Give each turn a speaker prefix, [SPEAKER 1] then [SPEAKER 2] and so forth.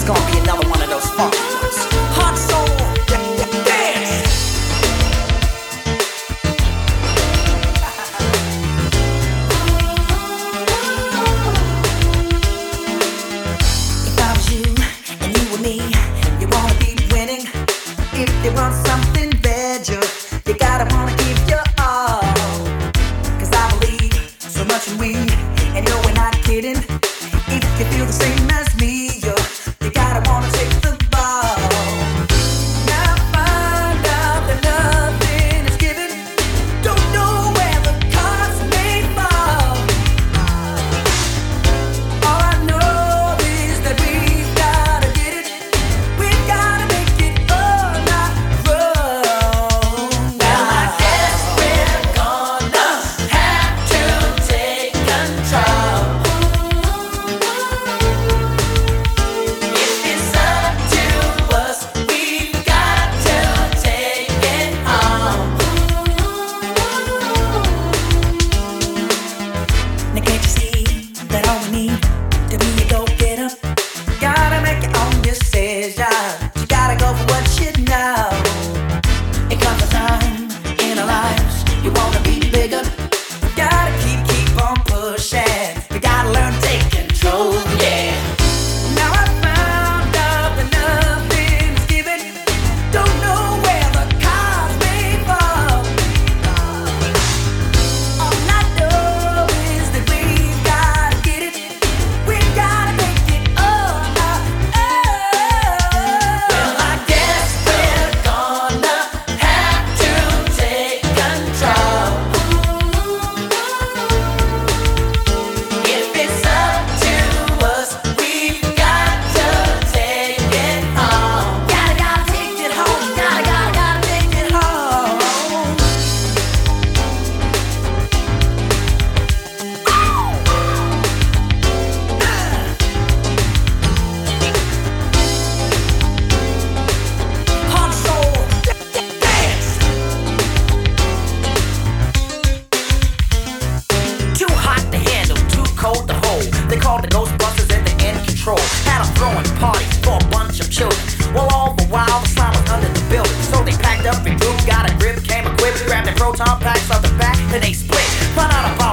[SPEAKER 1] gonna be another one of those funky ones. Hot soul, dance. If I was you and you were me, you wanna be winning. If you want something better, you gotta wanna give your all. 'Cause I believe so much in we, and no, we're not kidding. If you feel the same as me, you gotta wanna take the ball. Now find out that nothing is given. Don't know where the cards may fall. All I know is that we've gotta get it. We've gotta make it on our own. Well, I guess we're gonna have to take control. If it's up to us, we've got to take it home. Now can't you see that all we need to be a go-getter? Gotta make your own decision. You gotta go for what you know. It comes a time in our lives you wanna be bigger. Gotta keep on pushing. You gotta learn to take control, yeah. Now I found out that nothing's given. Don't know where the cards may fall. All I know is that we've gotta get it. We've gotta make it on our own. Well, I guess we're gonna have to take control. If it's up to us, we've got to take it home. Gotta take it home. Gotta take it home. Hot soul, dance. Too hot to handle, too cold to hold. They called the Ghostbusters and they're in control. Had 'em throwing parties for a bunch of children. Well, all the while the slime was under the building. So they packed up, regrouped, got a grip, came equipped, grabbed their proton packs off the back, then they split. Run out of